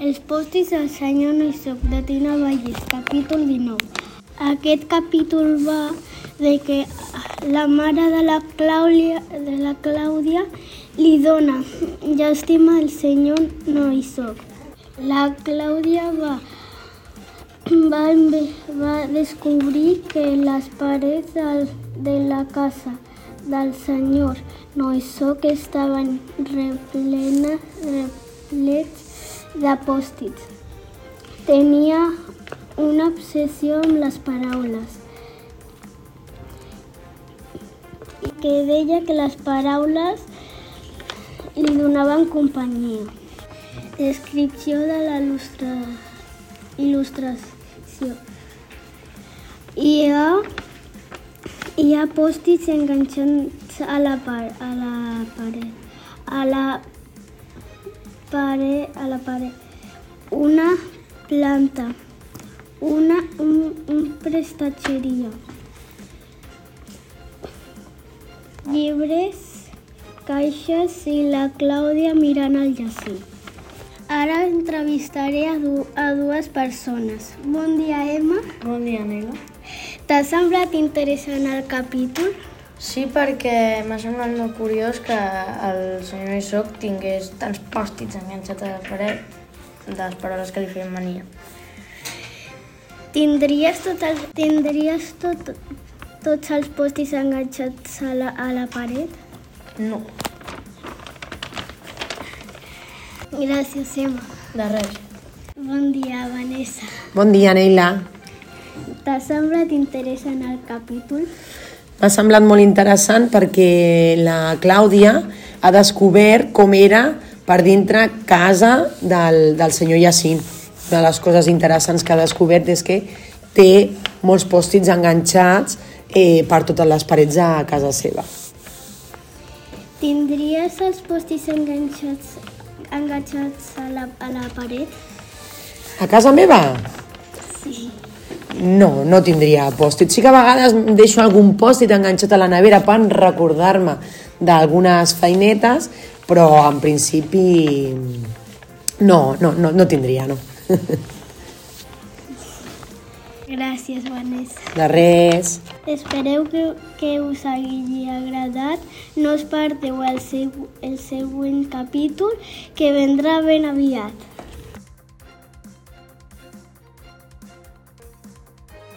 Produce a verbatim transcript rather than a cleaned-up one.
Els pòstits del senyor no hi soc, de Tina Vallès, capítol dinou. Aquest capítol va de que la mare de la Clàudia, de la Clàudia li dona llàstima al senyor no hi soc. La Clàudia va, va, va descobrir que les parets del, de la casa del senyor no hi soc estaven replenes, replets de pòstits. Tenia una obsessió amb les paraules i que deia que les paraules li donaven companyia. Descripció de la il·lustració. Hi ha, hi ha pòstits enganxats a la, par, a la paret. A la paret, a la paret. Una planta, una un, un prestatgeria, llibres, caixes i la Clàudia mirant el jacint. Ara entrevistaré a, du, a dues persones. Bon dia, Emma. Bon dia, Nela. T'ha semblat interessant el capítol? Sí, perquè m'ha semblat molt curiós que el senyor Issoc tingués tants pòstits enganxats a la paret de les paraules que li feien mania. Tindries, tot el, tindries tot, tots els pòstits enganxats a la, a la paret? No. Gràcies, Emma. De res. Bon dia, Vanessa. Bon dia, Neila. T'ha semblat interessant el capítol? M'ha semblat molt interessant perquè la Clàudia ha descobert com era per dintre casa del, del senyor Jacint. Una de les coses interessants que ha descobert és que té molts pòstits enganxats eh, per totes les parets de casa seva. Tindries els pòstits enganxats, enganxats a, la, a la paret? A casa meva? Sí. No, no tindria pòstit. Sí que a vegades deixo algun pòstit enganxat a la nevera per recordar-me d'algunes feinetes, però en principi no, no, no, no tindria, no. Gràcies, Vanessa. De res. Espereu que, que us hagi agradat. No us perdeu el, seu, el següent capítol, que vendrà ben aviat.